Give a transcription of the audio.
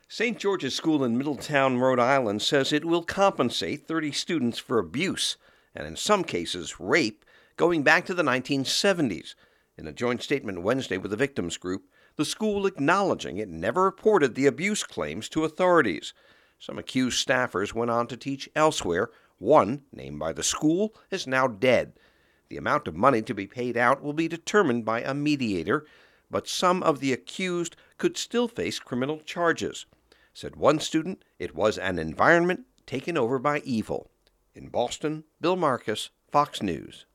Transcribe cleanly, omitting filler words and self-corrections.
St. George's School in Middletown, Rhode Island says it will compensate 30 students for abuse, and in some cases rape, going back to the 1970s. In a joint statement Wednesday with the victims group, the school acknowledging it never reported the abuse claims to authorities. Some accused staffers went on to teach elsewhere. One, named by the school, is now dead. The amount of money to be paid out will be determined by a mediator, but some of the accused could still face criminal charges. Said one student, it was an environment taken over by evil. In Boston, Bill Marcus, Fox News.